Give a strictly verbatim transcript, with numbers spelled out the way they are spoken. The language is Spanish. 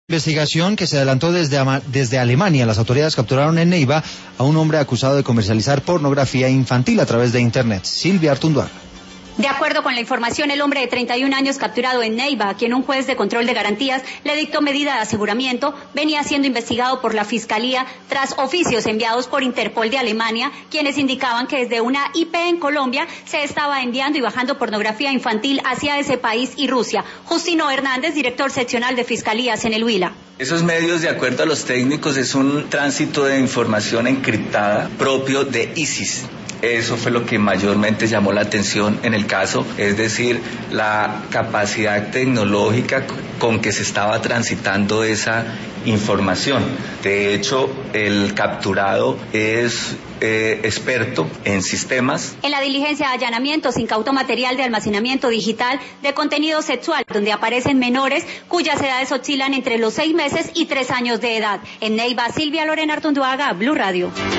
Investigación que se adelantó desde, desde Alemania. Las autoridades capturaron en Neiva a un hombre acusado de comercializar pornografía infantil a través de Internet. Silvia Artunduaga. De acuerdo con la información, el hombre de treinta y un años capturado en Neiva, a quien un juez de control de garantías le dictó medida de aseguramiento, venía siendo investigado por la Fiscalía tras oficios enviados por Interpol de Alemania, quienes indicaban que desde una I P en Colombia se estaba enviando y bajando pornografía infantil hacia ese país y Rusia. Justino Hernández, director seccional de Fiscalías en el Huila. Esos medios, de acuerdo a los técnicos, es un tránsito de información encriptada propio de ISIS. Eso fue lo que mayormente llamó la atención en el caso, es decir, la capacidad tecnológica con que se estaba transitando esa información. De hecho, el capturado es eh, experto en sistemas. En la diligencia de allanamiento se incautó material de almacenamiento digital de contenido sexual, donde aparecen menores cuyas edades oscilan entre los seis meses y tres años de edad. En Neiva, Silvia Lorena Artunduaga, Blue Radio.